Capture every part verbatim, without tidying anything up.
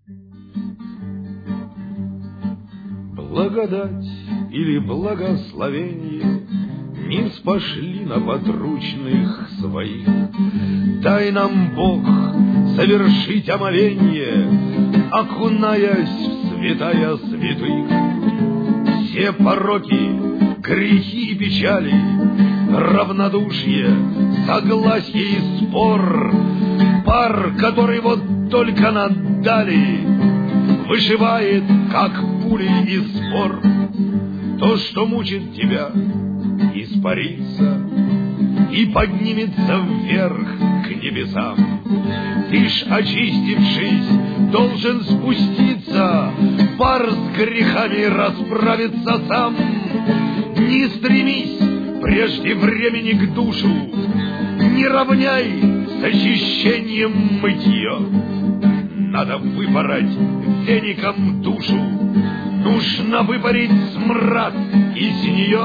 Благодать или благословение ниспошли на подручных своих. Дай нам, Бог, совершить омовенье, окунаясь в святая святых. Все пороки, грехи и печали, равнодушие, согласие и спор, пар, который вот только наддали, вышивает, как пули из спор. То, что мучит тебя, испарится и поднимется вверх к небесам. Ты ж, очистившись, должен спуститься, пар с грехами расправиться сам. Не стремись прежде времени к душу, не равняй с очищением мытье. Надо выпороть веником душу, нужно выпарить смрад из нее.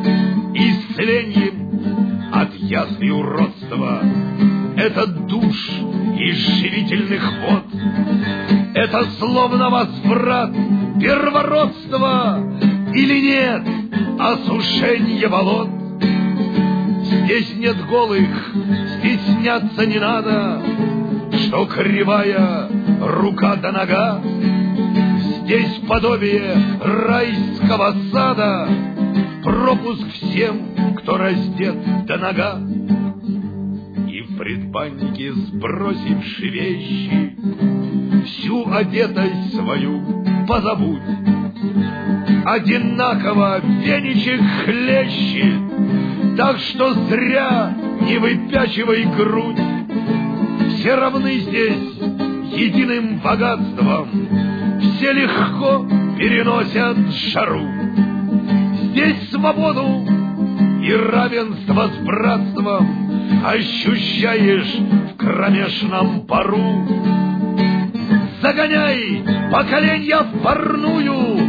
Исцелением от язв и уродства это душ из живительных вод, это словно возврат первородства или нет осушенье болот. Здесь нет голых, стесняться не надо, что кривая рука да нога. Здесь подобие райского сада, пропуск всем, кто раздет до нога. И в предбаннике, сбросивши вещи, всю одетость свою позабудь. Одинаково веничек хлещет, так что зря не выпячивай грудь. Все равны здесь единым богатством, все легко переносят жару. Здесь свободу и равенство с братством ощущаешь в кромешном пару. Загоняй поколенья в парную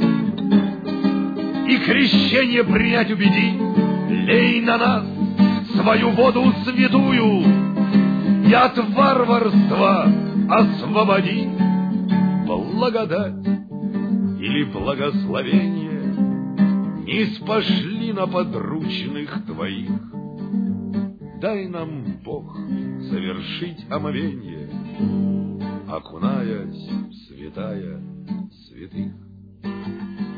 и крещение принять убеди. Лей на нас свою воду святую и от варварства освободи. Благодать или благословение ниспошли на подручных твоих. Дай нам, Бог, совершить омовенье, окунаясь в святая святых.